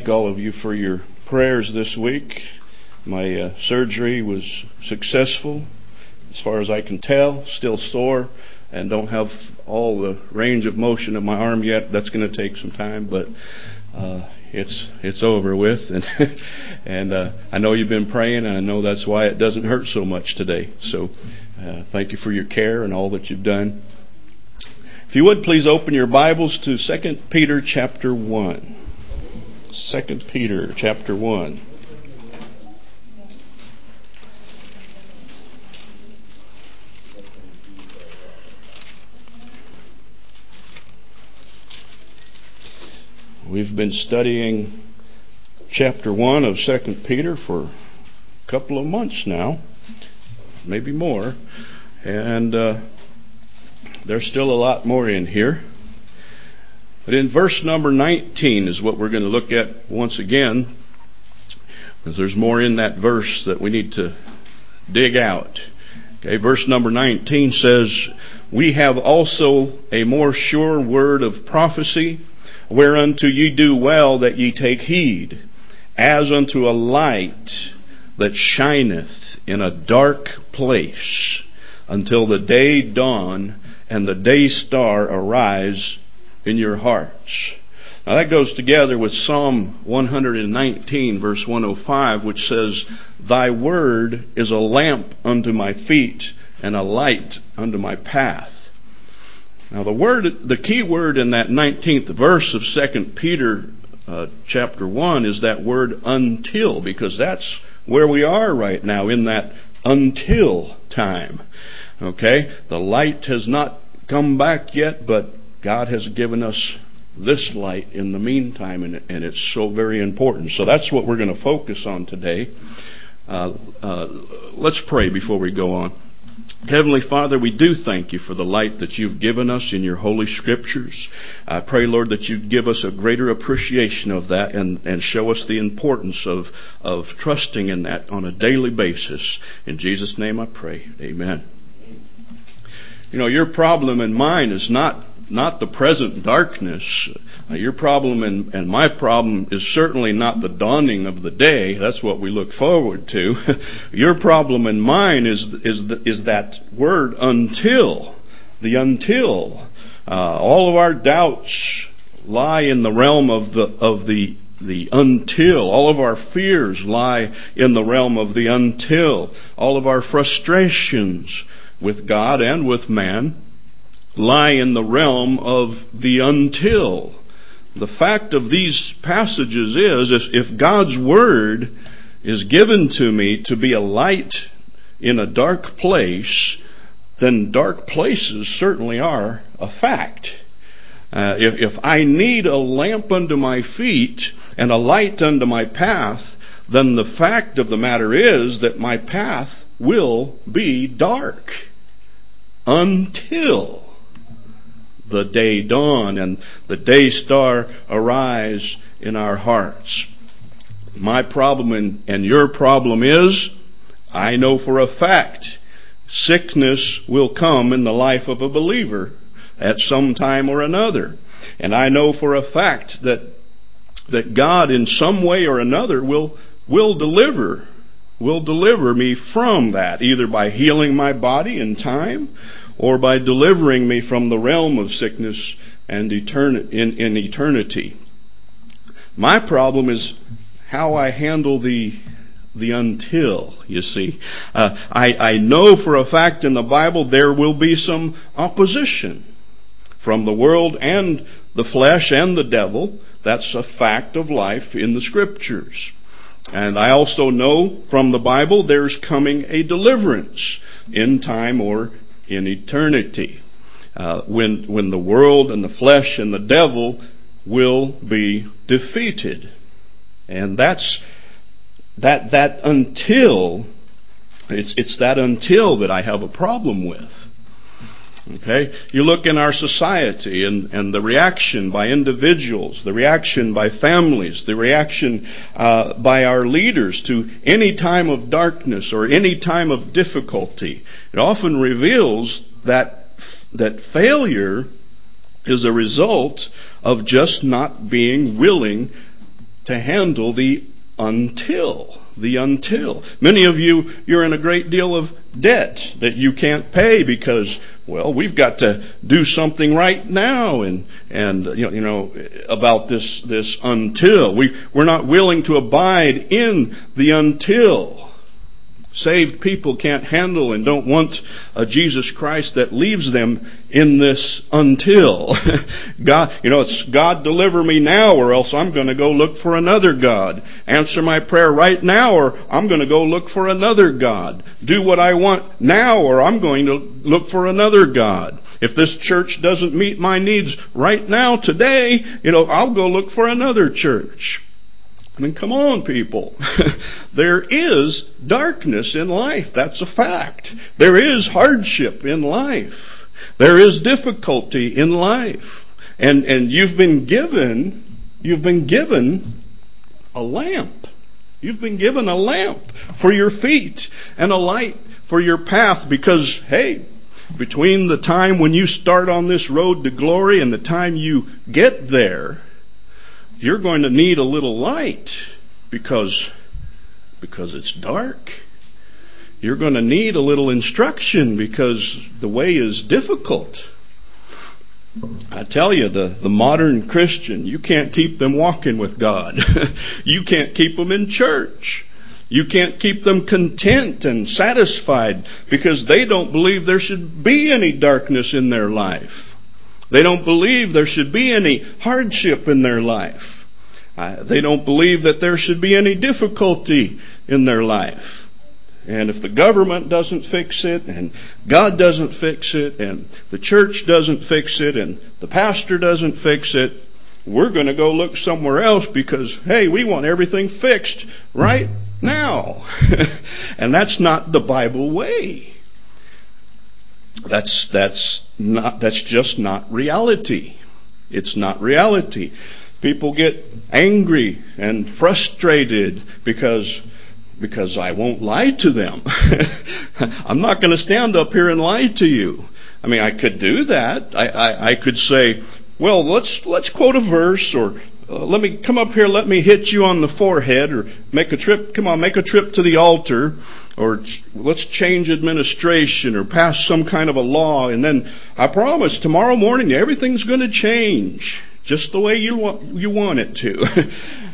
thank all of you for your prayers this week. My surgery was successful, as far as I can tell. Still sore and don't have all the range of motion of my arm yet. That's going to take some time, but it's over with. And I know you've been praying, and I know that's why it doesn't hurt so much today. So thank you for your care and all that you've done. If you would, please open your Bibles to 2 Peter chapter 1. 2 Peter chapter 1. We've been studying chapter 1 of 2 Peter for a couple of months now, maybe more, and there's still a lot more in here. But in verse number 19 is what we're going to look at once again, because there's more in that verse that we need to dig out. Okay, verse number 19 says, "We have also a more sure word of prophecy, whereunto ye do well that ye take heed, as unto a light that shineth in a dark place, until the day dawn and the day star arise in your hearts." Now that goes together with Psalm 119 verse 105, which says, "Thy word is a lamp unto my feet and a light unto my path." Now the key word in that 19th verse of 2 Peter chapter 1 is that word until, because that's where we are right now, in that until time. Okay? The light has not come back yet, but God has given us this light in the meantime, and it's so very important. So that's what we're going to focus on today. Let's pray before we go on. Heavenly Father, we do thank you for the light that you've given us in your holy scriptures. I pray, Lord, that you'd give us a greater appreciation of that and show us the importance of trusting in that on a daily basis. In Jesus' name I pray. Amen. You know, your problem and mine is not the present darkness. Your problem and my problem is certainly not the dawning of the day. That's what we look forward to. Your problem and mine is that word until. The until. All of our doubts lie in the realm of the until. All of our fears lie in the realm of the until. All of our frustrations with God and with man lie in the realm of the until. The fact of these passages is, if God's word is given to me to be a light in a dark place, then dark places certainly are a fact. If I need a lamp unto my feet and a light unto my path, then the fact of the matter is that my path will be dark until the day dawn and the day star arise in our hearts. My problem and your problem is, I know for a fact, sickness will come in the life of a believer at some time or another. And I know for a fact that God in some way or another will deliver me from that, either by healing my body in time or by delivering me from the realm of sickness and in eternity. My problem is how I handle the until, you see. I know for a fact in the Bible there will be some opposition from the world and the flesh and the devil. That's a fact of life in the scriptures. And I also know from the Bible there's coming a deliverance in time or in eternity, when the world and the flesh and the devil will be defeated. And that's that until, it's that until that I have a problem with. Okay? You look in our society and the reaction by individuals, the reaction by families, the reaction by our leaders to any time of darkness or any time of difficulty. It often reveals that failure is a result of just not being willing to handle the until. The until. Many of you, you're in a great deal of debt that you can't pay because, well, we've got to do something right now and about this until. We're not willing to abide in the until. Saved people can't handle and don't want a Jesus Christ that leaves them in this until. God, it's God deliver me now or else I'm going to go look for another God. Answer my prayer right now or I'm going to go look for another God. Do what I want now or I'm going to look for another God. If this church doesn't meet my needs right now, today, I'll go look for another church. I mean, come on, people. There is darkness in life. That's a fact. There is hardship in life. There is difficulty in life. And you've been given a lamp. You've been given a lamp for your feet and a light for your path because, hey, between the time when you start on this road to glory and the time you get there, you're going to need a little light because it's dark. You're going to need a little instruction because the way is difficult. I tell you, the modern Christian, you can't keep them walking with God. You can't keep them in church. You can't keep them content and satisfied because they don't believe there should be any darkness in their life. They don't believe there should be any hardship in their life. They don't believe that there should be any difficulty in their life. And if the government doesn't fix it, and God doesn't fix it, and the church doesn't fix it, and the pastor doesn't fix it, we're going to go look somewhere else because, hey, we want everything fixed right now. And that's not the Bible way. That's just not reality. It's not reality. People get angry and frustrated because I won't lie to them. I'm not going to stand up here and lie to you. I mean, I could do that. I could say, well, let's quote a verse or let me come up here, let me hit you on the forehead or make a trip to the altar or let's change administration or pass some kind of a law and then I promise tomorrow morning everything's going to change just the way you want it to.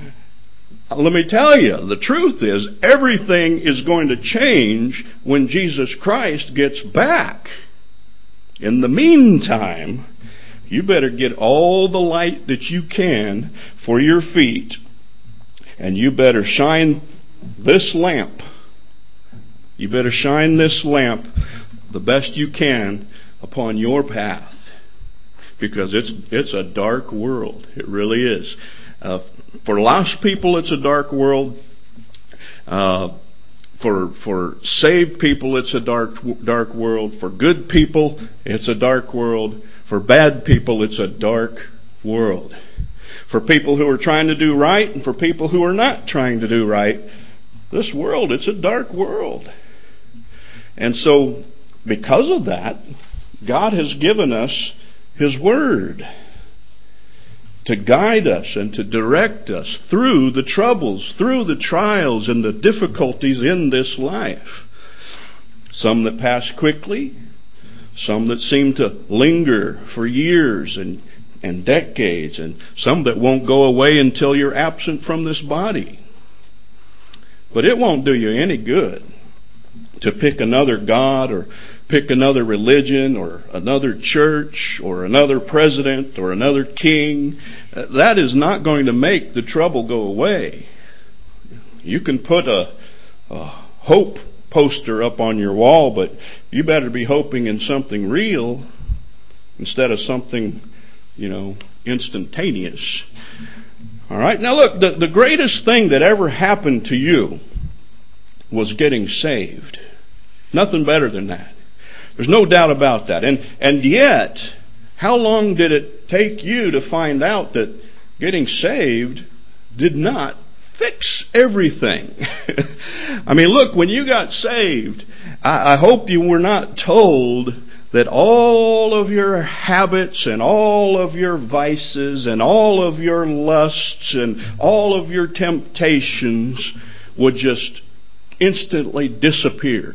Let me tell you, the truth is everything is going to change when Jesus Christ gets back. In the meantime, you better get all the light that you can for your feet, and you better shine this lamp. You better shine this lamp the best you can upon your path, because it's a dark world. It really is. For lost people, it's a dark world. For saved people, it's a dark world. For good people, it's a dark world. For bad people, it's a dark world. For people who are trying to do right and for people who are not trying to do right, this world, it's a dark world. And so, because of that, God has given us His Word to guide us and to direct us through the troubles, through the trials and the difficulties in this life. Some that pass quickly, some that seem to linger for years and decades, and some that won't go away until you're absent from this body. But it won't do you any good to pick another God or pick another religion or another church or another president or another king. That is not going to make the trouble go away. You can put a hope poster up on your wall, but you better be hoping in something real instead of something, instantaneous. All right. Now look, the greatest thing that ever happened to you was getting saved. Nothing better than that. There's no doubt about that. And yet, how long did it take you to find out that getting saved did not fix everything? I mean, look, when you got saved, I hope you were not told that all of your habits and all of your vices and all of your lusts and all of your temptations would just instantly disappear.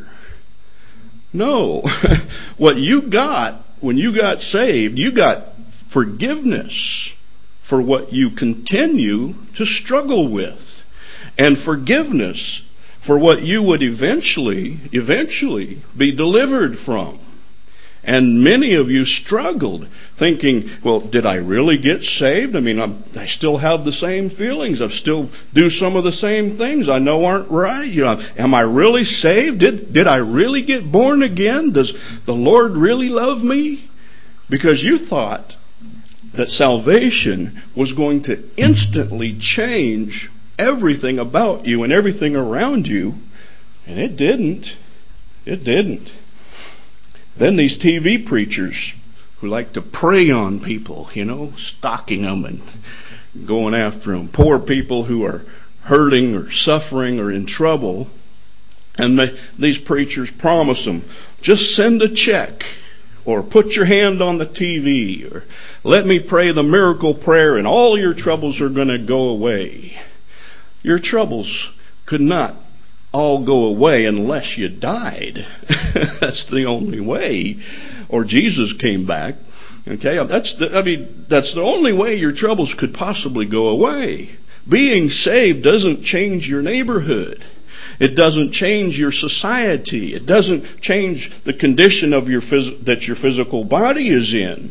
No. What you got when you got saved, you got forgiveness for what you continue to struggle with, and forgiveness for what you would eventually be delivered from. And many of you struggled thinking, well, did I really get saved? I mean, I still have the same feelings. I still do some of the same things I know aren't right. Am I really saved? Did I really get born again? Does the Lord really love me? Because you thought that salvation was going to instantly change everything about you and everything around you. And it didn't. It didn't. Then these TV preachers who like to prey on people, stalking them and going after them. Poor people who are hurting or suffering or in trouble. And these preachers promise them, just send a check or put your hand on the TV or let me pray the miracle prayer and all your troubles are going to go away. Your troubles could not all go away unless you died. That's the only way. Or Jesus came back. Okay, that's the only way your troubles could possibly go away. Being saved doesn't change your neighborhood. It doesn't change your society. It doesn't change the condition of that your physical body is in.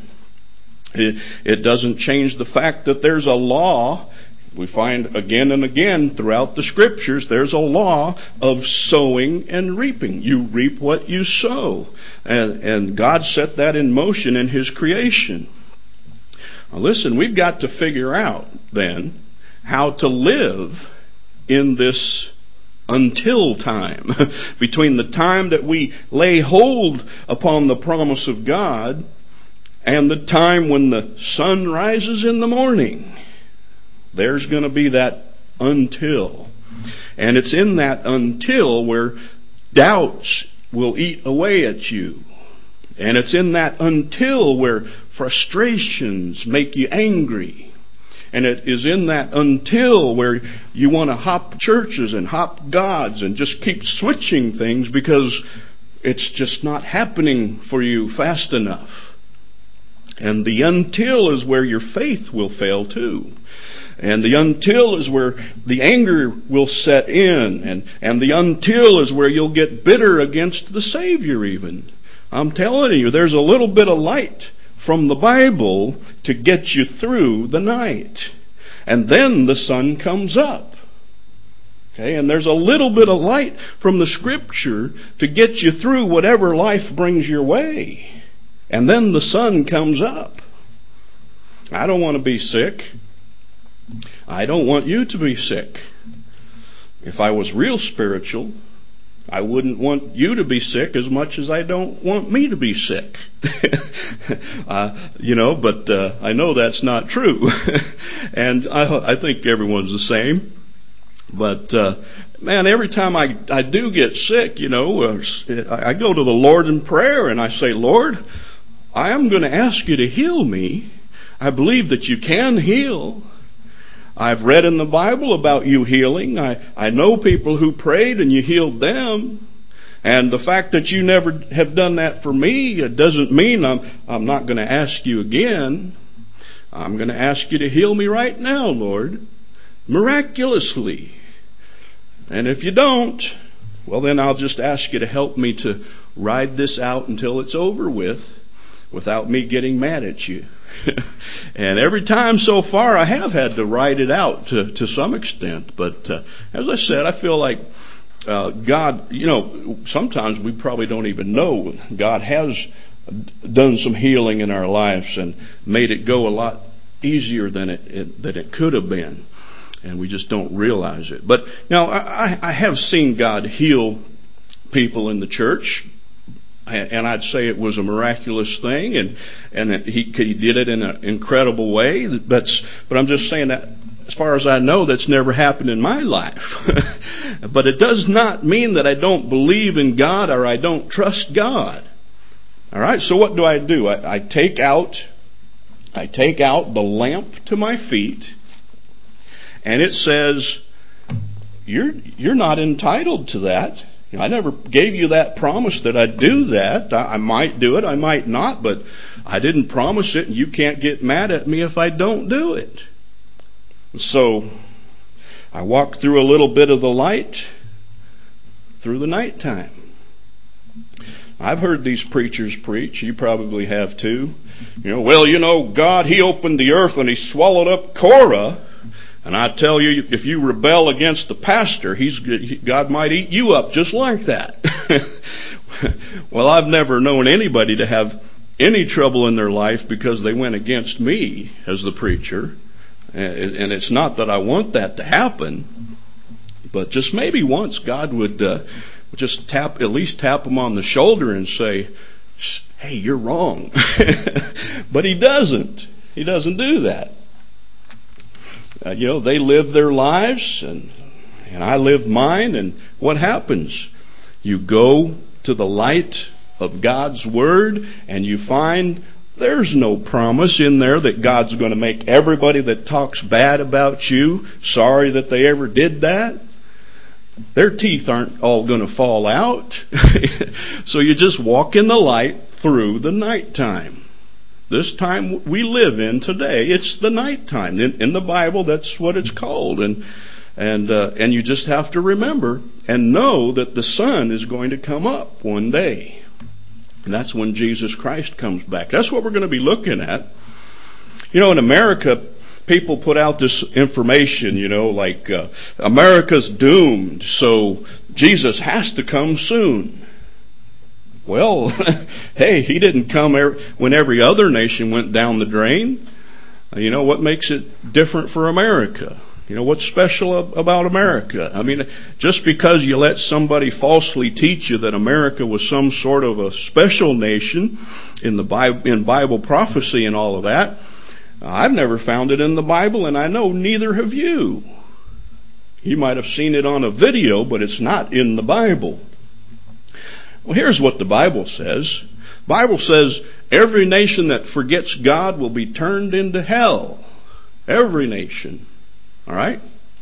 It doesn't change the fact that there's a law. We find again and again throughout the scriptures, there's a law of sowing and reaping. You reap what you sow. And God set that in motion in His creation. Now listen, we've got to figure out then how to live in this until time. Between the time that we lay hold upon the promise of God and the time when the sun rises in the morning. There's going to be that until. And it's in that until where doubts will eat away at you. And it's in that until where frustrations make you angry. And it is in that until where you want to hop churches and hop gods and just keep switching things because it's just not happening for you fast enough. And the until is where your faith will fail too. And the until is where the anger will set in. And the until is where you'll get bitter against the Savior even. I'm telling you, there's a little bit of light from the Bible to get you through the night. And then the sun comes up. Okay, and there's a little bit of light from the Scripture to get you through whatever life brings your way. And then the sun comes up. I don't want to be sick. I don't want you to be sick. If I was real spiritual, I wouldn't want you to be sick as much as I don't want me to be sick. But I know that's not true. And I think everyone's the same. But, every time I do get sick, I go to the Lord in prayer and I say, Lord, I am going to ask you to heal me. I believe that you can heal. I've read in the Bible about you healing. I know people who prayed and you healed them. And the fact that you never have done that for me, it doesn't mean I'm not going to ask you again. I'm going to ask you to heal me right now, Lord, miraculously. And if you don't, well, then I'll just ask you to help me to ride this out until it's over with without me getting mad at you. And every time so far I have had to ride it out to some extent. But as I said, I feel like God, sometimes we probably don't even know God has done some healing in our lives and made it go a lot easier than it could have been. And we just don't realize it. But now I have seen God heal people in the church. And I'd say it was a miraculous thing, and he did it in an incredible way. But I'm just saying that, as far as I know, that's never happened in my life. But it does not mean that I don't believe in God or I don't trust God. All right, so what do? I take out the lamp to my feet, and it says, you're not entitled to that. I never gave you that promise that I'd do that. I might do it, I might not, but I didn't promise it, and you can't get mad at me if I don't do it. So I walk through a little bit of the light through the nighttime. I've heard these preachers preach. You probably have too. God, He opened the earth and He swallowed up Korah. And I tell you, if you rebel against the pastor, God might eat you up just like that. Well, I've never known anybody to have any trouble in their life because they went against me as the preacher. And it's not that I want that to happen, but just maybe once God would just at least tap them on the shoulder and say, hey, you're wrong. But He doesn't. He doesn't do that. They live their lives and I live mine. And what happens? You go to the light of God's Word and you find there's no promise in there that God's going to make everybody that talks bad about you sorry that they ever did that. Their teeth aren't all going to fall out. So you just walk in the light through the nighttime. This time we live in today, it's the nighttime. In the Bible, that's what it's called. And you just have to remember and know that the sun is going to come up one day. And that's when Jesus Christ comes back. That's what we're going to be looking at. In America, people put out this information, like America's doomed, so Jesus has to come soon. Well, hey, He didn't come when every other nation went down the drain. What makes it different for America? What's special about America? I mean, just because you let somebody falsely teach you that America was some sort of a special nation in Bible prophecy and all of that, I've never found it in the Bible, and I know neither have you. You might have seen it on a video, but it's not in the Bible. Well, here's what the Bible says. The Bible says every nation that forgets God will be turned into hell. Every nation. All right?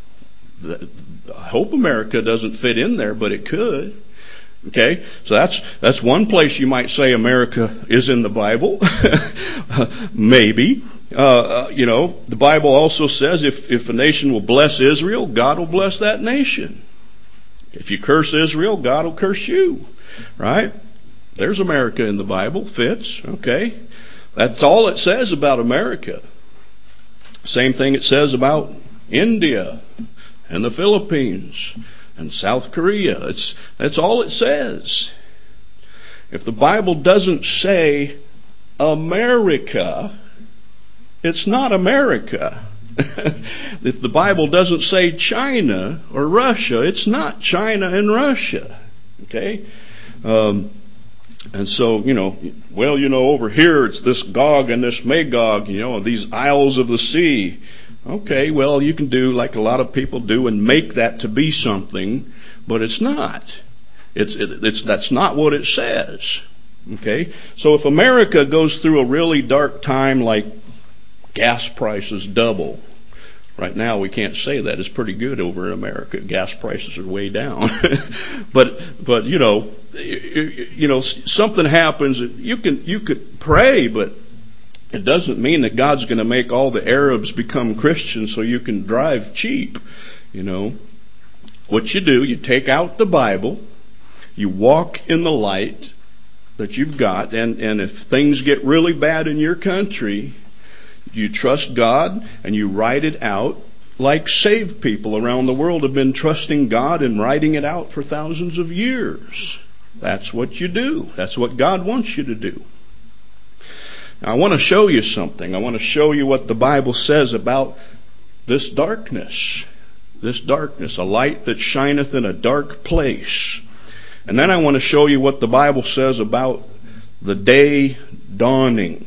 I hope America doesn't fit in there, but it could. Okay? So that's one place you might say America is in the Bible. Maybe. The Bible also says if a nation will bless Israel, God will bless that nation. If you curse Israel, God will curse you. Right? There's America in the Bible. Fits. Okay? That's all it says about America. Same thing it says about India and the Philippines and South Korea. That's all it says. If the Bible doesn't say America, it's not America. If the Bible doesn't say China or Russia, it's not China and Russia. Okay? And so, over here it's this Gog and this Magog, these isles of the sea. Okay, well, you can do like a lot of people do and make that to be something, but it's not. That's not what it says. Okay? So if America goes through a really dark time like gas prices double, right now we can't say that. It's pretty good over in America. Gas prices are way down. but something happens. You could pray, but it doesn't mean that God's going to make all the Arabs become Christians so you can drive cheap. What you do, you take out the Bible, you walk in the light that you've got, and if things get really bad in your country, you trust God and you write it out like saved people around the world have been trusting God and writing it out for thousands of years. That's what you do. That's what God wants you to do. Now, I want to show you something. I want to show you what the Bible says about this darkness. This darkness, a light that shineth in a dark place. And then I want to show you what the Bible says about the day dawning.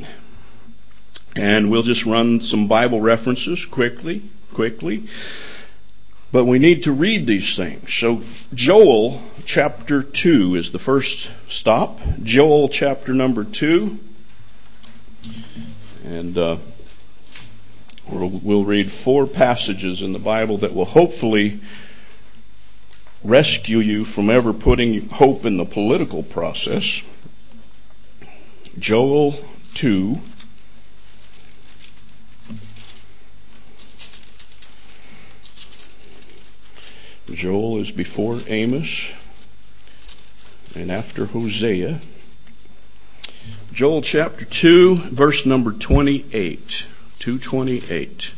And we'll just run some Bible references quickly. But But we need to read these things. So Joel chapter 2 is the first stop. Joel chapter number 2. And we'll read 4 passages in the Bible that will hopefully rescue you from ever putting hope in the political process. Joel 2. Joel is before Amos and after Hosea. Joel chapter 2, verse number 28. 2:28.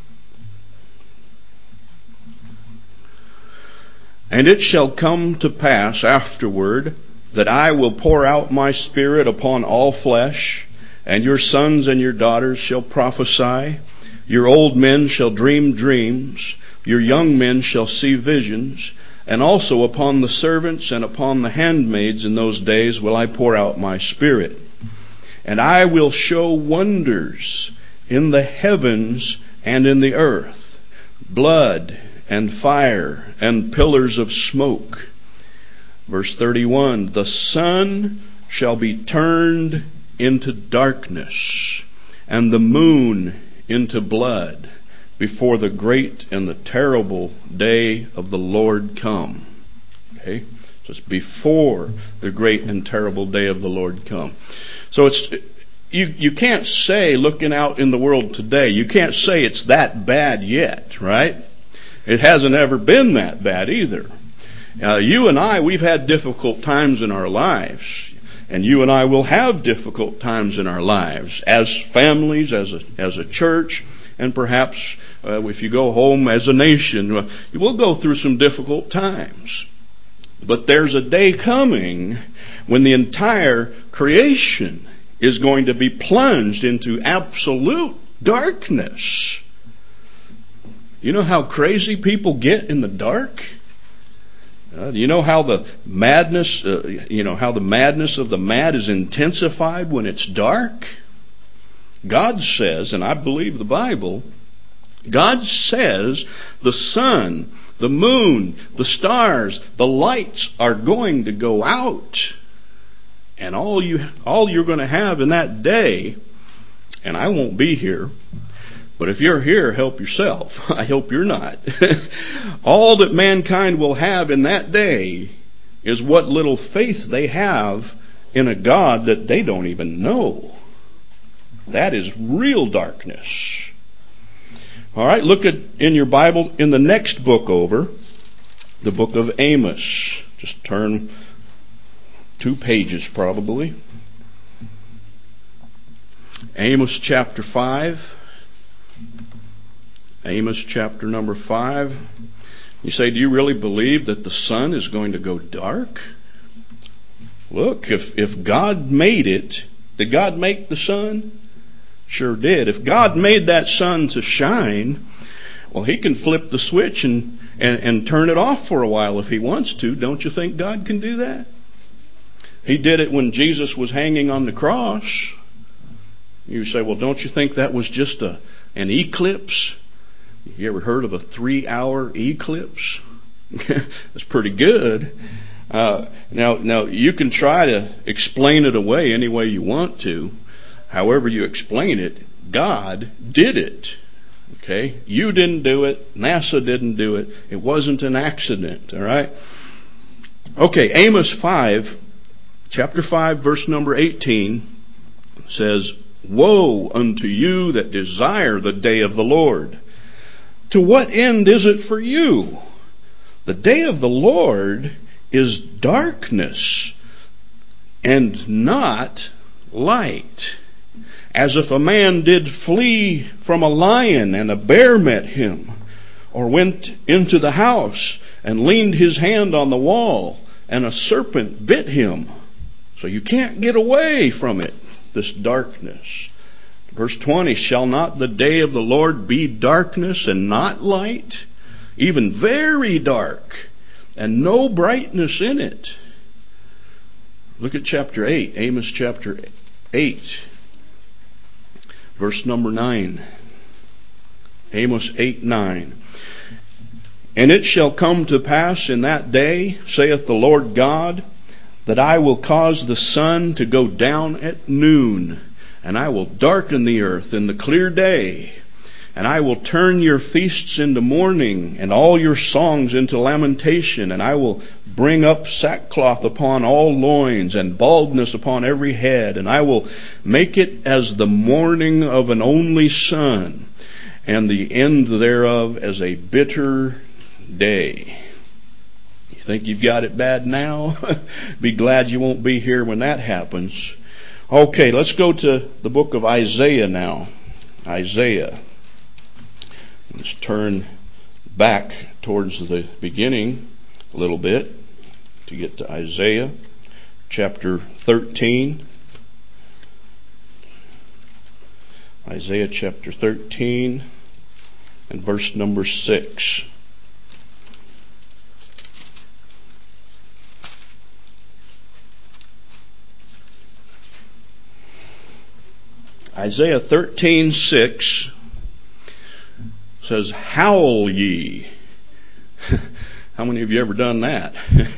And it shall come to pass afterward that I will pour out my Spirit upon all flesh, and your sons and your daughters shall prophesy, your old men shall dream dreams, your young men shall see visions, and also upon the servants and upon the handmaids in those days will I pour out my Spirit. And I will show wonders in the heavens and in the earth, blood and fire and pillars of smoke. Verse 31, the sun shall be turned into darkness, and the moon into blood, before the great and the terrible day of the Lord come. Okay? So it's before the great and terrible day of the Lord come. So it's you can't say, looking out in the world today, you can't say it's that bad yet, right? It hasn't ever been that bad either. You and I, we've had difficult times in our lives. And you and I will have difficult times in our lives as families, as a church, and perhaps if you go home as a nation, we'll go through some difficult times. But there's a day coming when the entire creation is going to be plunged into absolute darkness. You know how crazy people get in the dark? You know how the madness, how the madness of the mad is intensified when it's dark? God says, and I believe the Bible, God says the sun, the moon, the stars, the lights are going to go out. And all you're going to have in that day, and I won't be here, but if you're here, help yourself. I hope you're not. All that mankind will have in that day is what little faith they have in a God that they don't even know. That is real darkness. All right, look in your Bible in the next book over, the book of Amos. Just turn 2 pages probably. Amos chapter 5. Amos chapter number 5. You say, do you really believe that the sun is going to go dark? Look, if God made it, did God make the sun? Sure did. If God made that sun to shine, well, He can flip the switch and turn it off for a while if He wants to. Don't you think God can do that? He did it when Jesus was hanging on the cross. You say, well, don't you think that was just an eclipse? You ever heard of a 3-hour eclipse? That's pretty good. Now you can try to explain it away any way you want to. However you explain it, God did it. Okay? You didn't do it. NASA didn't do it. It wasn't an accident. All right? Okay, Amos 5, chapter 5, verse number 18 says, woe unto you that desire the day of the Lord. To what end is it for you? The day of the Lord is darkness and not light. As if a man did flee from a lion and a bear met him, or went into the house and leaned his hand on the wall and a serpent bit him. So you can't get away from it, this darkness. Verse 20, shall not the day of the Lord be darkness and not light? Even very dark and no brightness in it. Look at chapter 8, Amos chapter 8. Verse number 9. Amos 8:9. And it shall come to pass in that day, saith the Lord God, that I will cause the sun to go down at noon, and I will darken the earth in the clear day. And I will turn your feasts into mourning, and all your songs into lamentation. And I will bring up sackcloth upon all loins, and baldness upon every head. And I will make it as the mourning of an only son, and the end thereof as a bitter day. You think you've got it bad now? Be glad you won't be here when that happens. Okay, let's go to the book of Isaiah now. Isaiah. Let's turn back towards the beginning a little bit to get to Isaiah chapter 13. Isaiah chapter 13 and verse number 6. Isaiah 13:6 says, "Howl ye." How many of you ever done that?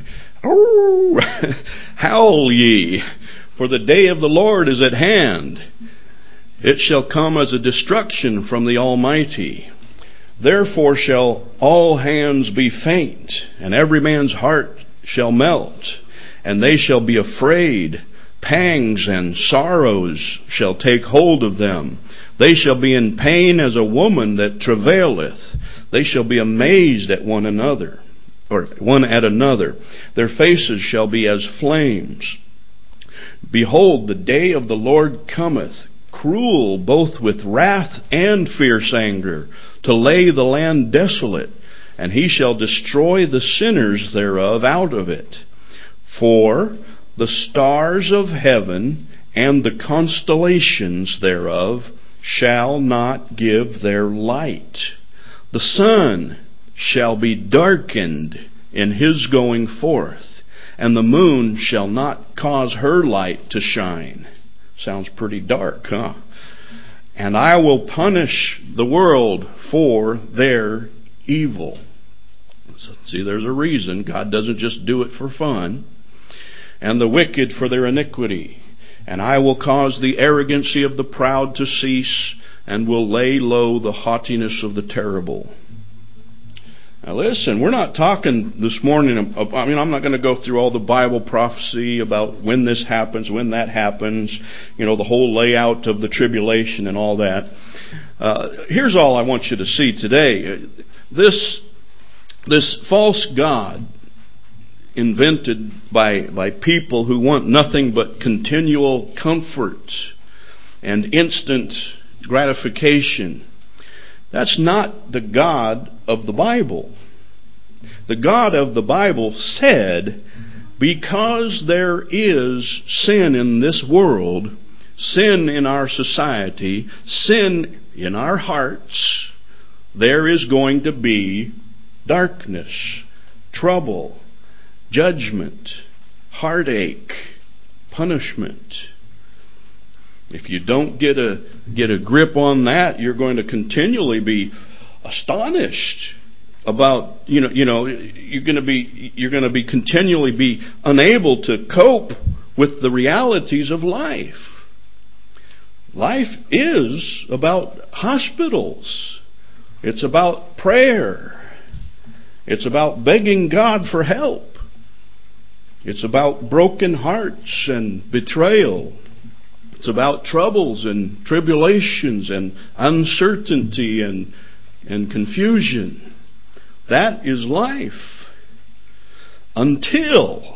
Howl ye, for the day of the Lord is at hand. It shall come as a destruction from the Almighty. Therefore shall all hands be faint, and every man's heart shall melt, and they shall be afraid. Pangs and sorrows shall take hold of them. They shall be in pain as a woman that travaileth. They shall be amazed at one another, or one at another. Their faces shall be as flames. Behold, the day of the Lord cometh, cruel both with wrath and fierce anger, to lay the land desolate, and he shall destroy the sinners thereof out of it. For the stars of heaven and the constellations thereof shall not give their light. The sun shall be darkened in his going forth, and the moon shall not cause her light to shine. Sounds pretty dark, huh? And I will punish the world for their evil. So, see, there's a reason. God doesn't just do it for fun. And the wicked for their iniquity. And I will cause the arrogancy of the proud to cease, and will lay low the haughtiness of the terrible. Now listen, we're not talking this morning, I'm not going to go through all the Bible prophecy about when this happens, when that happens, the whole layout of the tribulation and all that. Here's all I want you to see today. This false God, invented by people who want nothing but continual comfort and instant gratification. That's not the God of the Bible. The God of the Bible said, because there is sin in this world, sin in our society, sin in our hearts, there is going to be darkness, trouble, judgment, heartache, punishment. If you don't get a grip on that, you're going to continually be astonished about, you're going to be continually be unable to cope with the realities of life. Life is about hospitals. It's about prayer. It's about begging God for help. It's about broken hearts and betrayal. It's about troubles and tribulations and uncertainty and confusion. That is life. Until.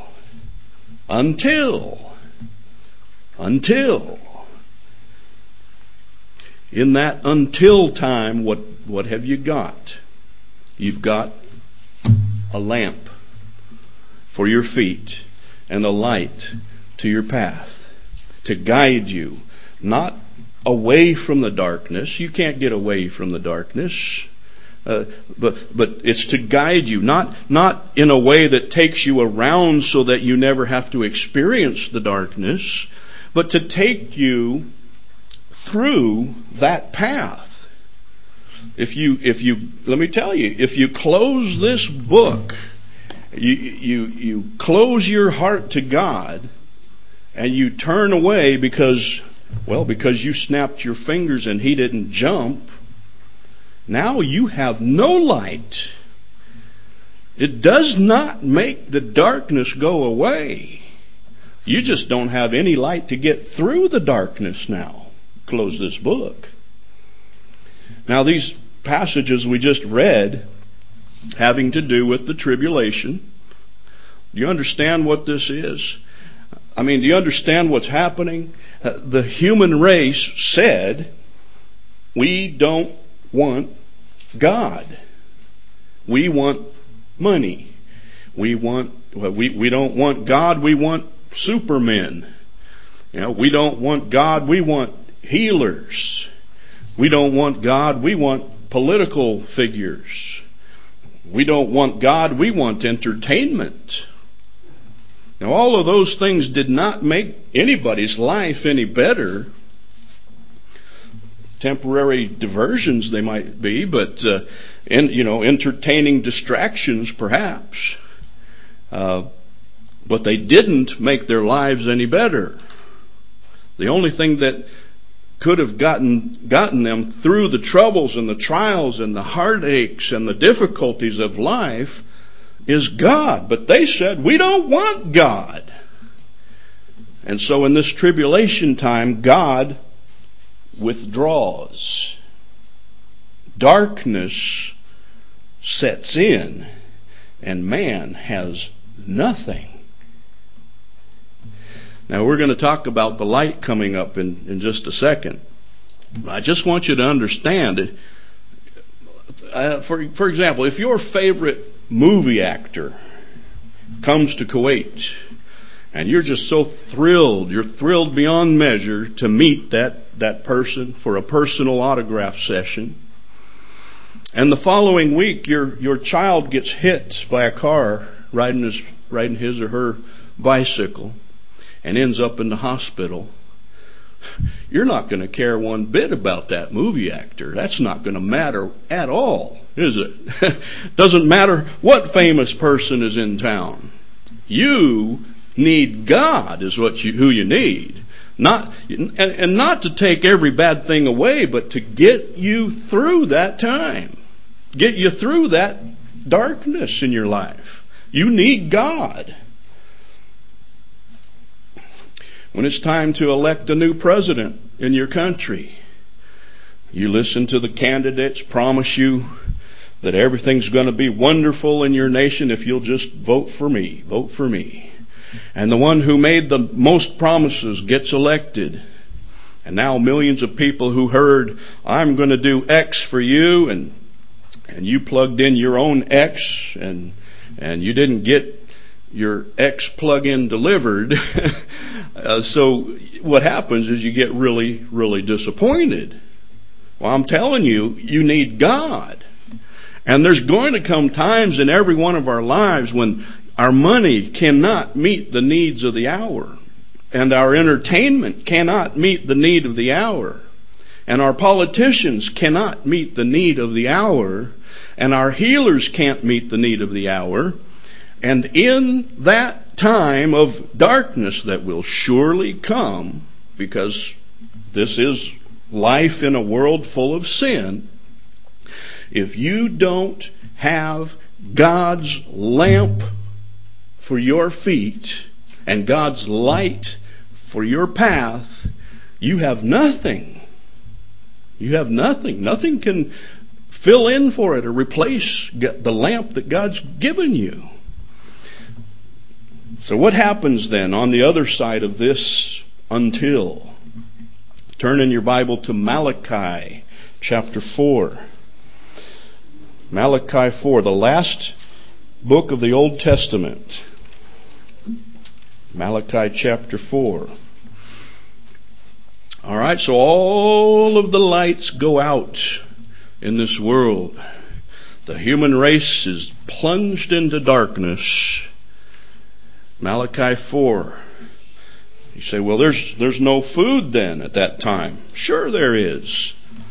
In that until time, what have you got? You've got a lamp for your feet and a light to your path to guide you, not away from the darkness. You can't get away from the darkness. But it's to guide you, not in a way that takes you around so that you never have to experience the darkness, but to take you through that path. let me tell you, if you close this book, you close your heart to God, and you turn away because you snapped your fingers and He didn't jump, now you have no light. It does not make the darkness go away. You just don't have any light to get through the darkness now. Close this book. Now, these passages we just read, having to do with the tribulation, do you understand what this is? I mean, do you understand what's happening? The human race said, we don't want God. We want money. We don't want God, we want supermen. We don't want God, we want healers. We don't want God, we want political figures. We don't want God, we want entertainment. Now, all of those things did not make anybody's life any better. Temporary diversions they might be, but entertaining distractions perhaps. But they didn't make their lives any better. The only thing that could have gotten them through the troubles and the trials and the heartaches and the difficulties of life is God. But they said, we don't want God. And so in this tribulation time, God withdraws. Darkness sets in, and man has nothing. Now we're going to talk about the light coming up in just a second. I just want you to understand, for example, if your favorite movie actor comes to Kuwait and you're just so thrilled, you're thrilled beyond measure to meet that person for a personal autograph session, and the following week your child gets hit by a car riding his or her bicycle and ends up in the hospital, you're not going to care one bit about that movie actor. That's not going to matter at all, is it? Doesn't matter what famous person is in town. You need God is who you need. Not to take every bad thing away, but to get you through that time. Get you through that darkness in your life. You need God. When it's time to elect a new president in your country, you listen to the candidates promise you that everything's going to be wonderful in your nation if you'll just vote for me. Vote for me. And the one who made the most promises gets elected. And now millions of people who heard, I'm going to do X for you, and you plugged in your own X, and you didn't get your X plug-in delivered. So what happens is you get really, really disappointed. Well, I'm telling you, you need God. And there's going to come times in every one of our lives when our money cannot meet the needs of the hour, and our entertainment cannot meet the need of the hour, and our politicians cannot meet the need of the hour, and our healers can't meet the need of the hour. And in that time of darkness that will surely come, because this is life in a world full of sin, if you don't have God's lamp for your feet and God's light for your path, you have nothing. You have nothing. Nothing can fill in for it or replace the lamp that God's given you. So what happens then on the other side of this until? Turn in your Bible to Malachi chapter 4. Malachi 4, the last book of the Old Testament. Malachi chapter 4. All right, so all of the lights go out in this world. The human race is plunged into darkness. Malachi 4. You say, well, there's no food then at that time. Sure there is.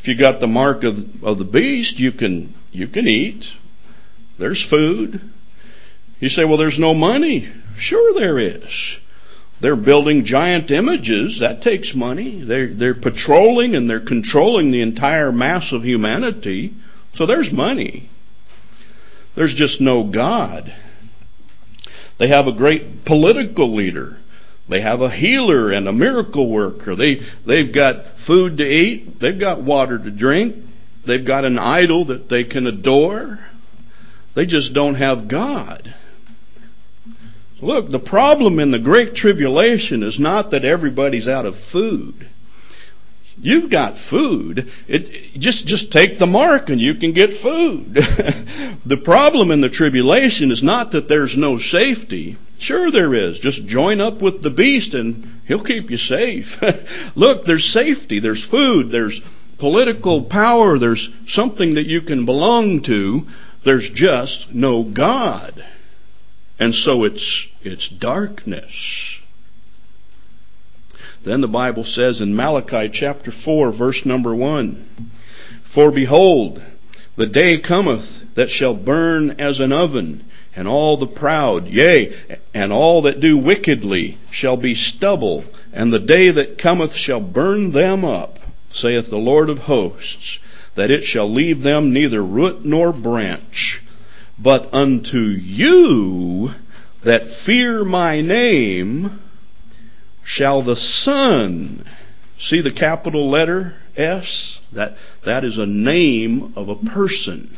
If you got the mark of the beast, you can eat. There's food. You say, well, there's no money. Sure there is. They're building giant images. That takes money. They're patrolling and they're controlling the entire mass of humanity. So there's money. There's just no God. They have a great political leader. They have a healer and a miracle worker. They've got food to eat. They've got water to drink. They've got an idol that they can adore. They just don't have God. Look, the problem in the Great Tribulation is not that everybody's out of food. You've got food. Just take the mark and you can get food. The problem in the tribulation is not that there's no safety. Sure there is. Just join up with the beast and he'll keep you safe. Look, there's safety. There's food. There's political power. There's something that you can belong to. There's just no God. And so it's darkness. Then the Bible says in Malachi chapter 4, verse number 1, For behold, the day cometh that shall burn as an oven, and all the proud, yea, and all that do wickedly shall be stubble, and the day that cometh shall burn them up, saith the Lord of hosts, that it shall leave them neither root nor branch. But unto you that fear my name shall the Son, see the capital letter S? That is a name of a person.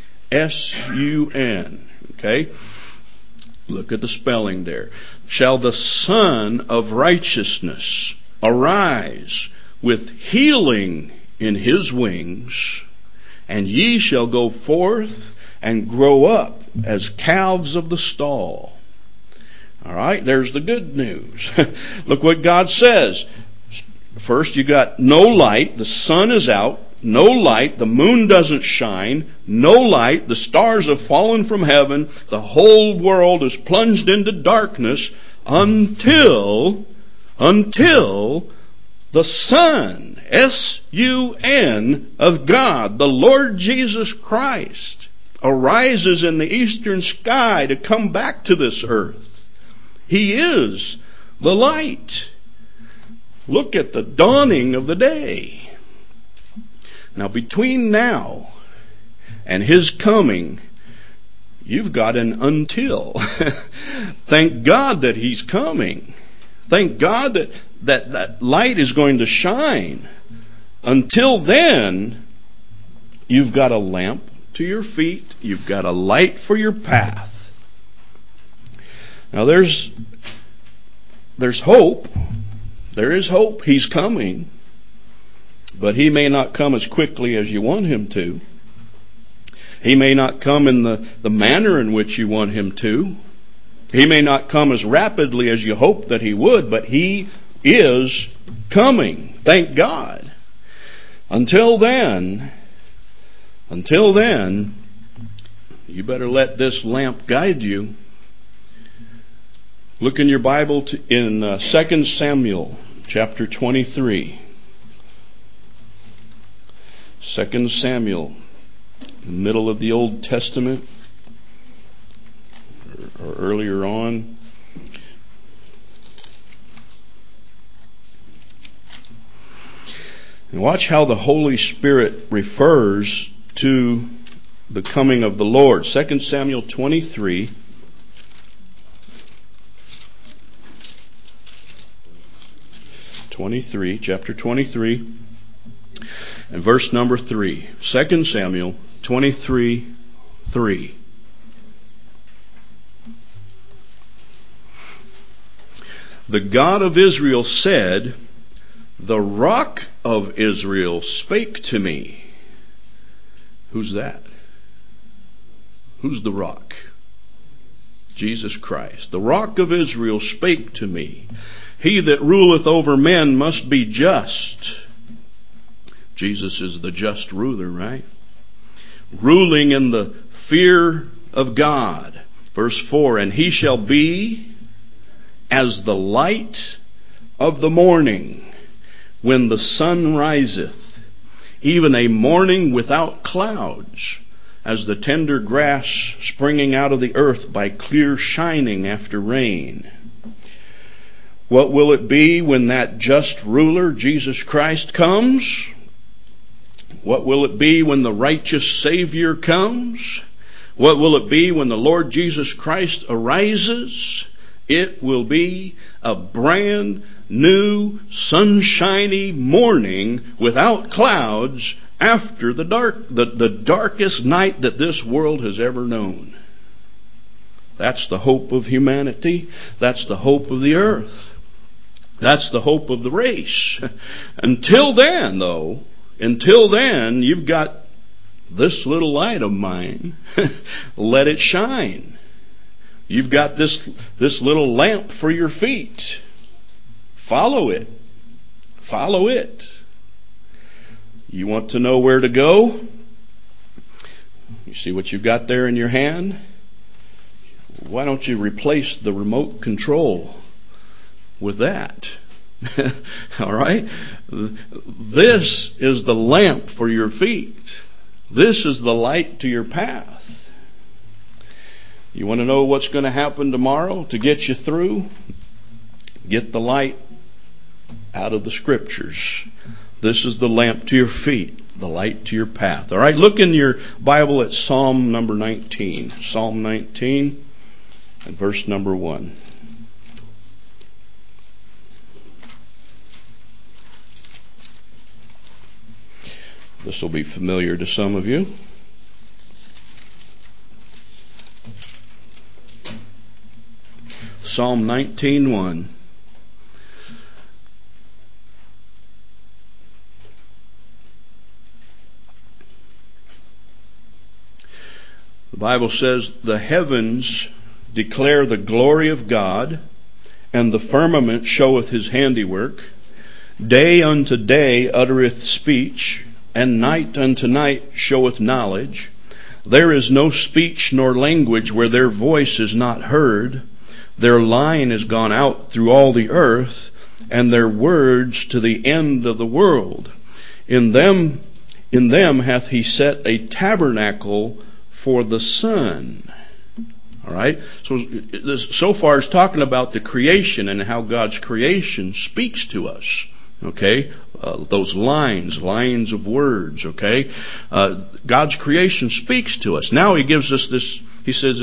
S-U-N. Okay? Look at the spelling there. Shall the Son of righteousness arise with healing in his wings, and ye shall go forth and grow up as calves of the stall. All right, there's the good news. Look what God says. First, you got no light. The sun is out. No light. The moon doesn't shine. No light. The stars have fallen from heaven. The whole world is plunged into darkness until the Son, S-U-N, of God, the Lord Jesus Christ, arises in the eastern sky to come back to this earth. He is the light. Look at the dawning of the day. Now, between now and his coming, you've got an until. Thank God that he's coming. Thank God that light is going to shine. Until then, you've got a lamp to your feet. You've got a light for your path. Now there's hope. There is hope. He's coming. But he may not come as quickly as you want him to. He may not come in the manner in which you want him to. He may not come as rapidly as you hope that he would, but he is coming. Thank God. Until then, you better let this lamp guide you. Look in your Bible in 2 Samuel chapter 23. 2 Samuel, in the middle of the Old Testament, or earlier on. And watch how the Holy Spirit refers to the coming of the Lord. 2 Samuel 23. Chapter 23, and verse number 3. 2 Samuel 23, 3. The God of Israel said, the rock of Israel spake to me. Who's that? Who's the rock? Jesus Christ. The rock of Israel spake to me. He that ruleth over men must be just. Jesus is the just ruler, right? Ruling in the fear of God. Verse 4, and he shall be as the light of the morning when the sun riseth, even a morning without clouds, as the tender grass springing out of the earth by clear shining after rain. What will it be when that just ruler, Jesus Christ, comes? What will it be when the righteous Savior comes? What will it be when the Lord Jesus Christ arises? It will be a brand new, sunshiny morning without clouds after the darkest night that this world has ever known. That's the hope of humanity. That's the hope of the earth. That's the hope of the race. Until then, though, you've got this little light of mine. Let it shine. You've got this little lamp for your feet. Follow it. Follow it. You want to know where to go? You see what you've got there in your hand? Why don't you replace the remote control with that? All right? This is the lamp for your feet. This is the light to your path. You want to know what's going to happen tomorrow to get you through? Get the light out of the Scriptures. This is the lamp to your feet, the light to your path. All right, look in your Bible at Psalm number 19. Psalm 19 and verse number 1. This will be familiar to some of you. Psalm 19:1. The Bible says, "The heavens declare the glory of God, and the firmament showeth his handiwork. Day unto day uttereth speech, and night unto night showeth knowledge. There is no speech nor language where their voice is not heard. Their line is gone out through all the earth, and their words to the end of the world. In them hath he set a tabernacle for the sun." All right. So far it's talking about the creation and how God's creation speaks to us. Okay. Those lines of words. Okay. God's creation speaks to us. Now he gives us this. He says,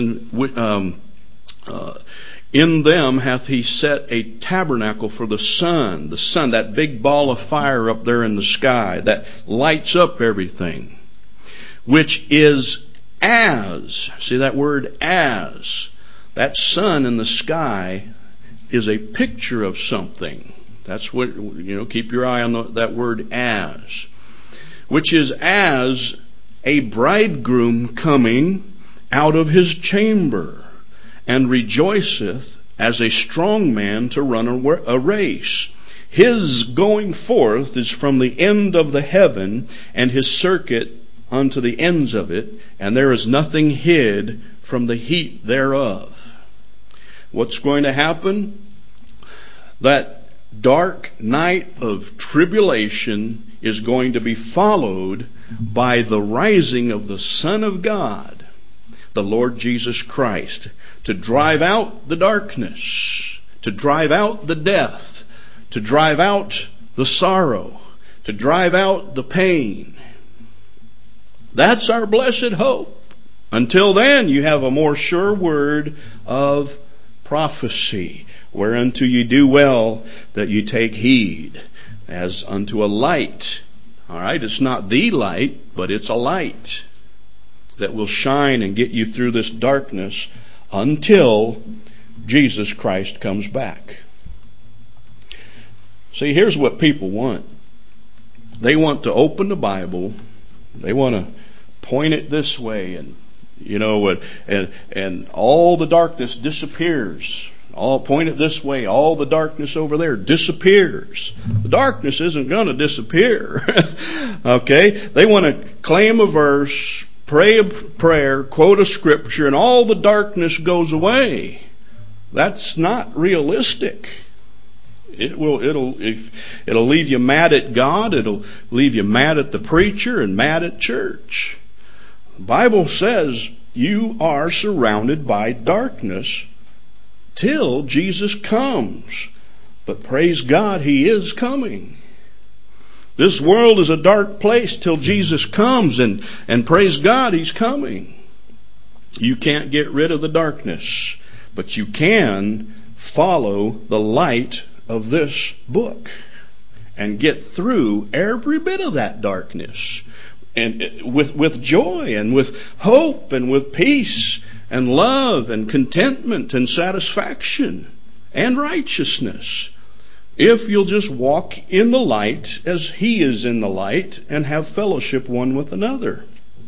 in them hath he set a tabernacle for the sun. The sun, that big ball of fire up there in the sky that lights up everything, which is as. See that word as. That sun in the sky is a picture of something. That's what, keep your eye on that word as. Which is as a bridegroom coming out of his chamber, and rejoiceth as a strong man to run a race. His going forth is from the end of the heaven, and his circuit unto the ends of it, and there is nothing hid from the heat thereof. What's going to happen? That dark night of tribulation is going to be followed by the rising of the Son of God, the Lord Jesus Christ, to drive out the darkness, to drive out the death, to drive out the sorrow, to drive out the pain. That's our blessed hope. Until then, you have a more sure word of prophecy, whereunto you do well that you take heed, as unto a light. All right, it's not the light, but it's a light that will shine and get you through this darkness until Jesus Christ comes back. See, here's what people want. They want to open the Bible. They want to point it this way, and all the darkness disappears. All point it this way, all the darkness over there disappears. The darkness isn't going to disappear. Okay? They want to claim a verse, pray a prayer, quote a scripture, and all the darkness goes away. That's not realistic. It'll leave you mad at God. It'll leave you mad at the preacher and mad at church. The Bible says you are surrounded by darkness till Jesus comes. But praise God, He is coming. This world is a dark place till Jesus comes, and praise God, He's coming. You can't get rid of the darkness, but you can follow the light of this book and get through every bit of that darkness, and with joy and with hope and with peace and love and contentment and satisfaction and righteousness. If you'll just walk in the light as He is in the light and have fellowship one with another.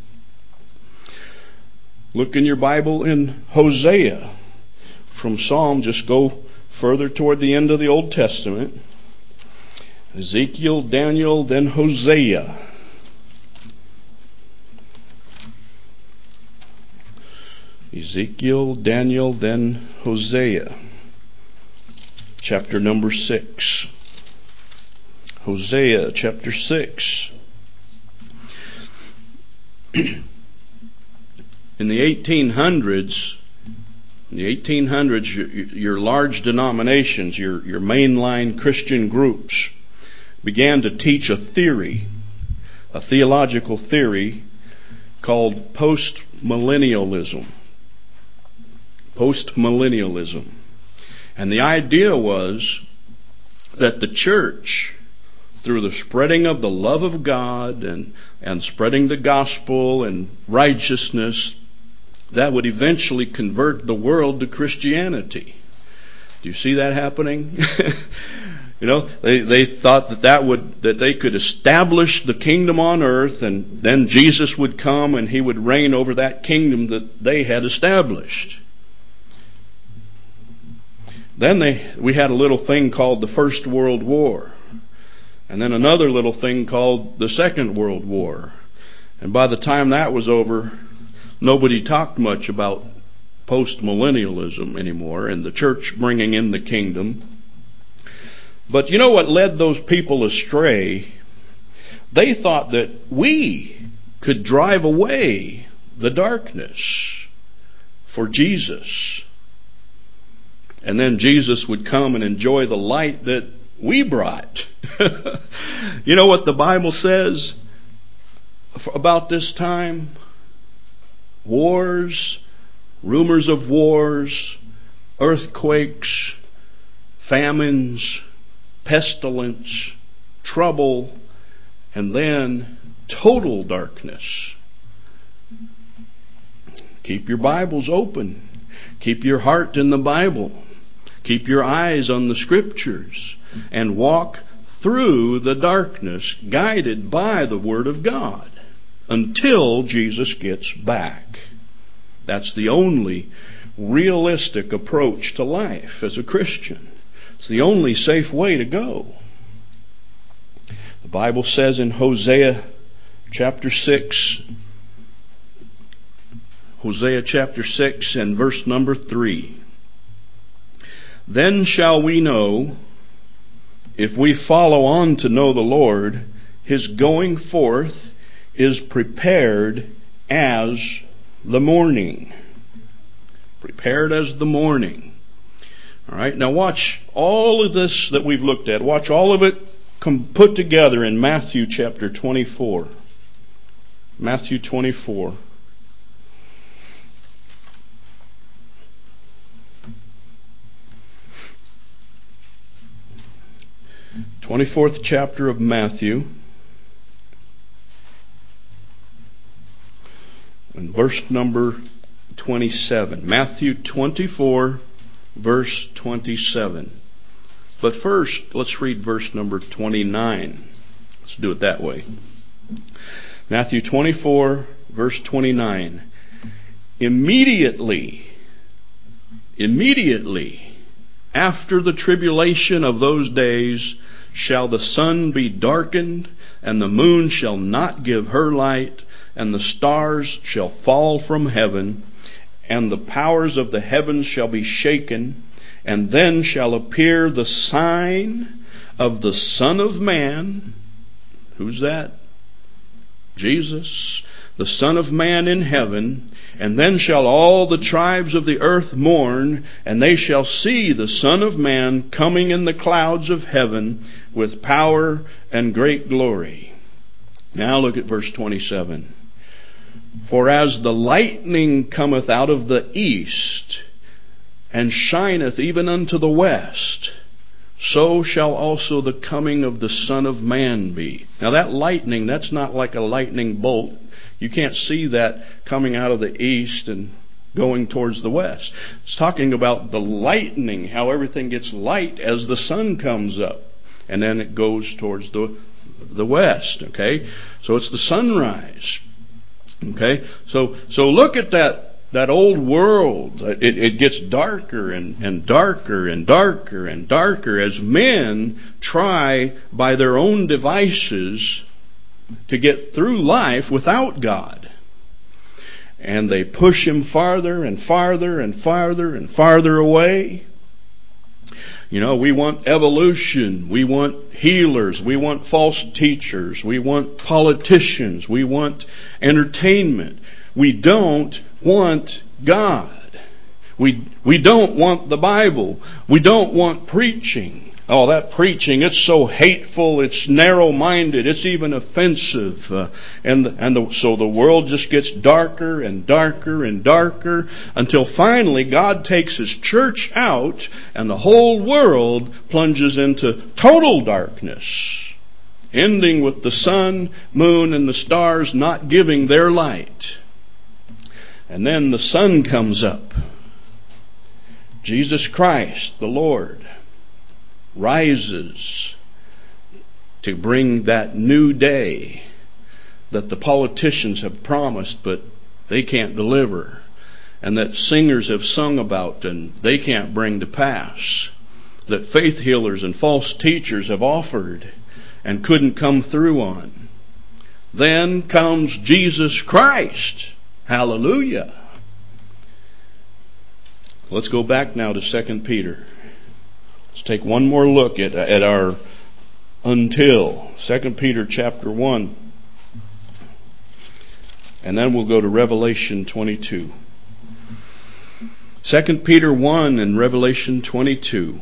Look in your Bible in Hosea. From Psalm, just go further toward the end of the Old Testament. Ezekiel, Daniel, then Hosea. Ezekiel, Daniel, then Hosea. Chapter number 6. Hosea chapter 6. In the 1800s, your large denominations, your mainline Christian groups began to teach a theological theory called postmillennialism. Postmillennialism. And the idea was that the church, through the spreading of the love of God and spreading the gospel and righteousness, that would eventually convert the world to Christianity. Do you see that happening? They thought that they could establish the kingdom on earth, and then Jesus would come and He would reign over that kingdom that they had established. Then we had a little thing called the First World War. And then another little thing called the Second World War. And by the time that was over, nobody talked much about postmillennialism anymore and the church bringing in the kingdom. But you know what led those people astray? They thought that we could drive away the darkness for Jesus. And then Jesus would come and enjoy the light that we brought. You know what the Bible says about this time? Wars, rumors of wars, earthquakes, famines, pestilence, trouble, and then total darkness. Keep your Bibles open. Keep your heart in the Bible. Keep your eyes on the Scriptures and walk through the darkness guided by the Word of God until Jesus gets back. That's the only realistic approach to life as a Christian. It's the only safe way to go. The Bible says in Hosea chapter 6, and verse number 3, "Then shall we know, if we follow on to know the Lord, His going forth is prepared as the morning." Prepared as the morning. All right, now watch all of this that we've looked at. Watch all of it put together in Matthew chapter 24. Matthew 24. 24th chapter of Matthew, and verse number 27. Matthew 24, verse 27. But first, let's read verse number 29. Let's do it that way. Matthew 24, verse 29. Immediately, after the tribulation of those days, shall the sun be darkened, and the moon shall not give her light, and the stars shall fall from heaven, and the powers of the heavens shall be shaken, And then shall appear the sign of the Son of Man. Who's that? Jesus, the Son of Man in heaven. And then shall all the tribes of the earth mourn, and they shall see the Son of Man coming in the clouds of heaven with power and great glory. Now look at verse 27. For as the lightning cometh out of the east, and shineth even unto the west, so shall also the coming of the Son of Man be. Now that lightning, that's not like a lightning bolt. You can't see that coming out of the east and going towards the west. It's talking about the lightning, how everything gets light as the sun comes up. And then it goes towards the west. Okay? So it's the sunrise. Okay? So look at that old world. It gets darker and darker and darker and darker as men try by their own devices to get through life without God. And they push him farther and farther and farther and farther away. You know, we want evolution. We want healers. We want false teachers. We want politicians. We want entertainment. We don't want God. We don't want the Bible. We don't want preaching. Oh, that preaching, it's so hateful, it's narrow-minded, it's even offensive. So the world just gets darker and darker and darker until finally God takes His church out and the whole world plunges into total darkness, ending with the sun, moon, and the stars not giving their light. And then the sun comes up. Jesus Christ, the Lord, rises to bring that new day that the politicians have promised but they can't deliver, and that singers have sung about and they can't bring to pass, that faith healers and false teachers have offered and couldn't come through on. Then comes Jesus Christ. Hallelujah. Let's go back now to 2 Peter. Let's take one more look at our until. 2 Peter chapter 1. And then we'll go to Revelation 22. 2 Peter 1 and Revelation 22.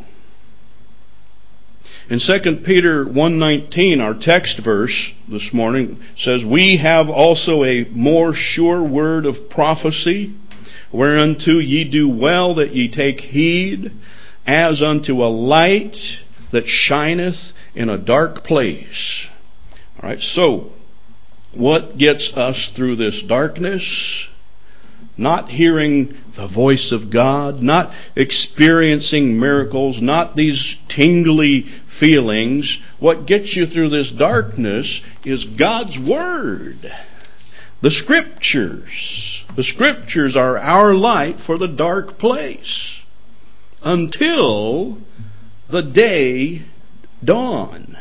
In 2 Peter 1:19, our text verse this morning says, We have also a more sure word of prophecy, whereunto ye do well that ye take heed, as unto a light that shineth in a dark place. All right, so what gets us through this darkness? Not hearing the voice of God, not experiencing miracles, not these tingly feelings. What gets you through this darkness is God's Word. The Scriptures. The Scriptures are our light for the dark place. Until the day dawn.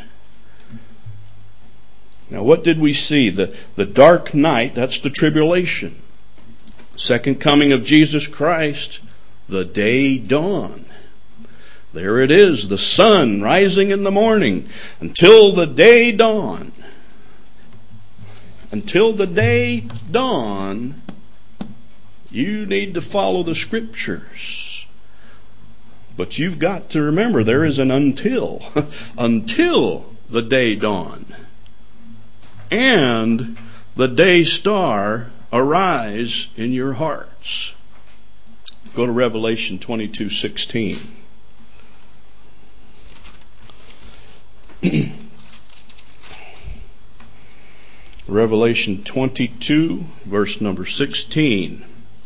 Now what did we see? The dark night, that's the tribulation. Second coming of Jesus Christ, the day dawn. There it is, the sun rising in the morning until the day dawn. Until the day dawn, you need to follow the Scriptures. But you've got to remember there is an until. Until the day dawn. And the day star arise in your hearts. Go to Revelation 22:16. Revelation 22, verse number 16.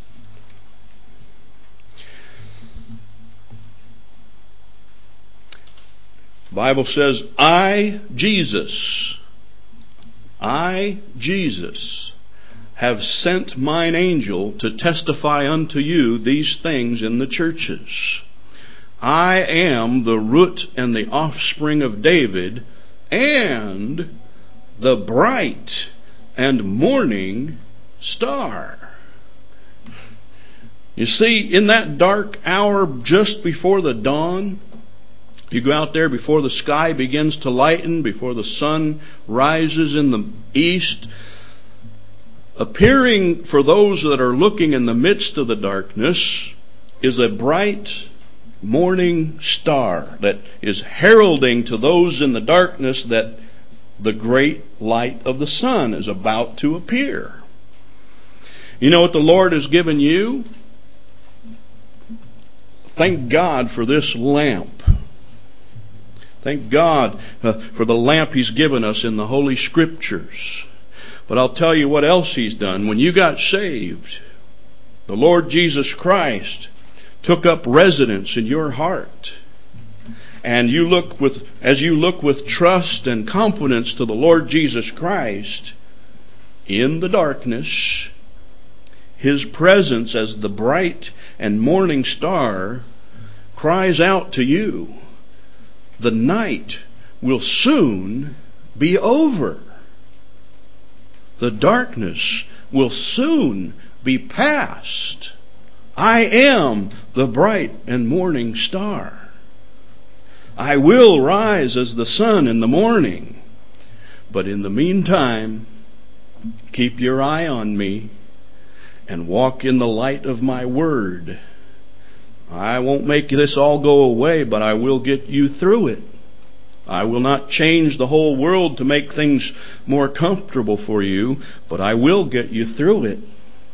The Bible says, I, Jesus, have sent mine angel to testify unto you these things in the churches. I am the root and the offspring of David, and the bright and morning star. You see, in that dark hour just before the dawn, you go out there before the sky begins to lighten, before the sun rises in the east, appearing for those that are looking in the midst of the darkness is a bright morning star that is heralding to those in the darkness that the great light of the sun is about to appear. You know what the Lord has given you? Thank God for this lamp. Thank God for the lamp He's given us in the Holy Scriptures. But I'll tell you what else He's done. When you got saved, the Lord Jesus Christ took up residence in your heart. And as you look with trust and confidence to the Lord Jesus Christ, in the darkness, His presence as the bright and morning star cries out to you, the night will soon be over. The darkness will soon be past. I am the bright and morning star. I will rise as the sun in the morning. But in the meantime, keep your eye on me and walk in the light of my word. I won't make this all go away, but I will get you through it. I will not change the whole world to make things more comfortable for you, but I will get you through it.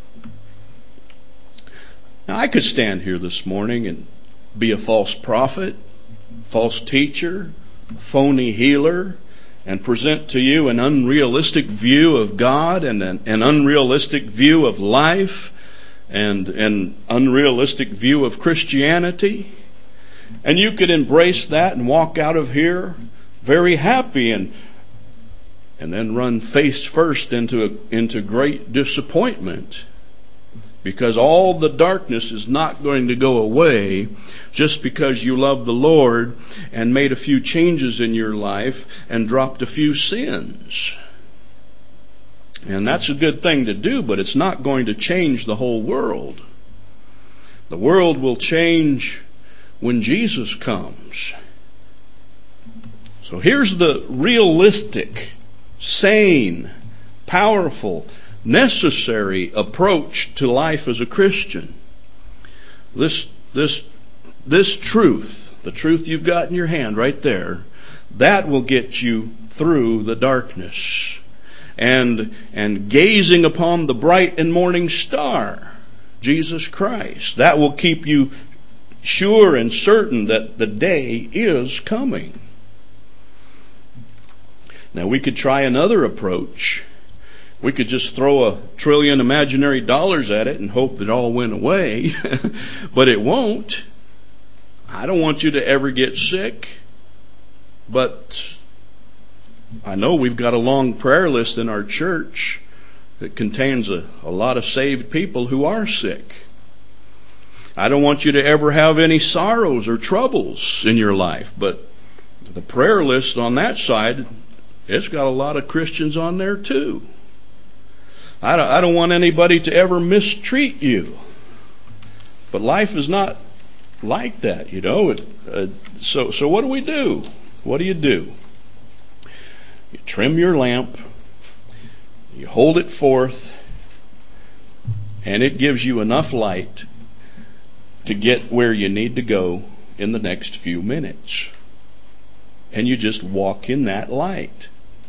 Now, I could stand here this morning and be a false prophet, false teacher, phony healer, and present to you an unrealistic view of God and an unrealistic view of life and an unrealistic view of Christianity. And you could embrace that and walk out of here very happy and then run face first into great disappointment. Because all the darkness is not going to go away just because you love the Lord and made a few changes in your life and dropped a few sins. And that's a good thing to do, but it's not going to change the whole world. The world will change when Jesus comes. So here's the realistic, sane, powerful, necessary approach to life as a Christian. This truth, the truth you've got in your hand right there, that will get you through the darkness. And gazing upon the bright and morning star, Jesus Christ, that will keep you sure and certain that the day is coming. Now we could try another approach. We could just throw a trillion imaginary dollars at it and hope it all went away. But it won't. I don't want you to ever get sick. But I know we've got a long prayer list in our church that contains a lot of saved people who are sick. I don't want you to ever have any sorrows or troubles in your life. But the prayer list on that side, it's got a lot of Christians on there too. I don't want anybody to ever mistreat you. But life is not like that, you know. So what do? What do? You trim your lamp, you hold it forth, and it gives you enough light to get where you need to go in the next few minutes. And you just walk in that light.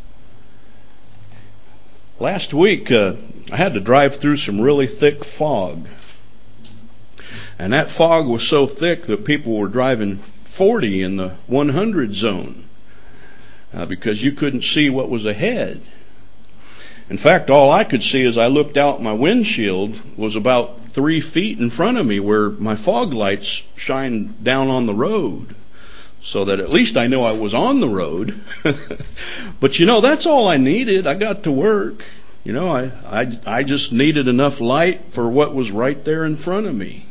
Last week, I had to drive through some really thick fog. And that fog was so thick that people were driving 40 in the 100 zone because you couldn't see what was ahead. In fact, all I could see as I looked out my windshield was about 3 feet in front of me where my fog lights shined down on the road. So that at least I know I was on the road. But you know, that's all I needed. I got to work. You know, I just needed enough light for what was right there in front of me.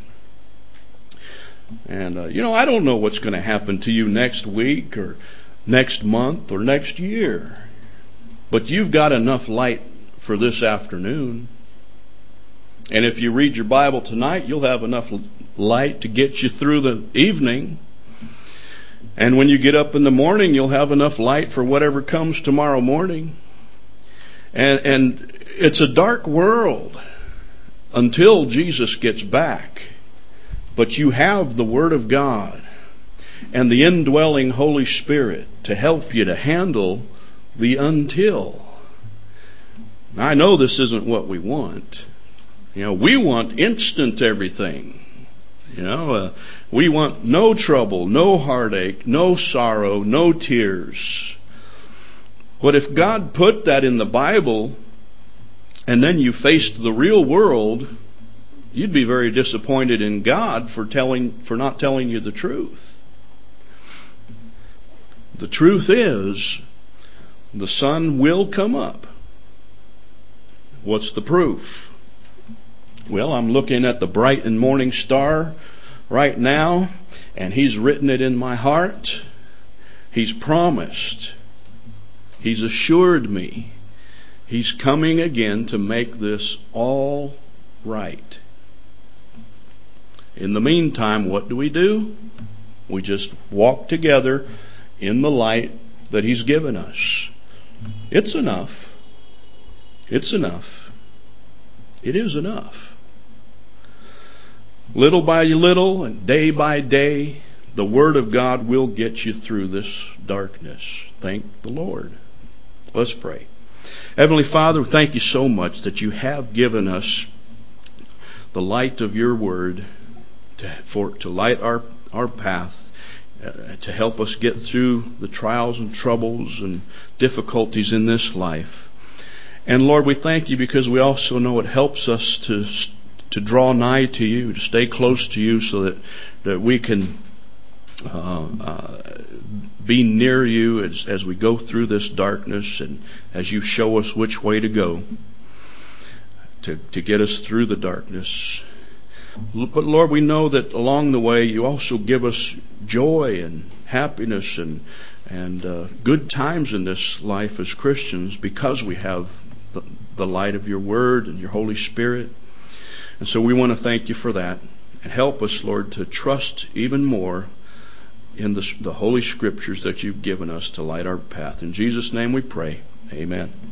And, you know, I don't know what's going to happen to you next week or next month or next year. But you've got enough light for this afternoon. And if you read your Bible tonight, you'll have enough light to get you through the evening. And when you get up in the morning, you'll have enough light for whatever comes tomorrow morning. And it's a dark world until Jesus gets back. But you have the Word of God and the indwelling Holy Spirit to help you to handle the until. Now, I know this isn't what we want. We want instant everything. We want no trouble, no heartache, no sorrow, no tears. But if God put that in the Bible and then you faced the real world, you'd be very disappointed in God for not telling you the truth. The truth is, the sun will come up. What's the proof? Well, I'm looking at the bright and morning star right now, and He's written it in my heart. He's promised. He's assured me. He's coming again to make this all right. In the meantime, what do? We just walk together in the light that He's given us. It's enough. It's enough. It is enough. Little by little and day by day, the Word of God will get you through this darkness. Thank the Lord. Let's pray. Heavenly Father, thank you so much that you have given us the light of your Word to light our path, to help us get through the trials and troubles and difficulties in this life. And Lord, we thank you because we also know it helps us to draw nigh to you, to stay close to you, so that we can be near you as we go through this darkness, and as you show us which way to go to get us through the darkness. But Lord, we know that along the way you also give us joy and happiness and good times in this life as Christians, because we have the light of your Word and your Holy Spirit. And so we want to thank you for that. And help us, Lord, to trust even more in the Holy Scriptures that you've given us to light our path. In Jesus' name we pray. Amen.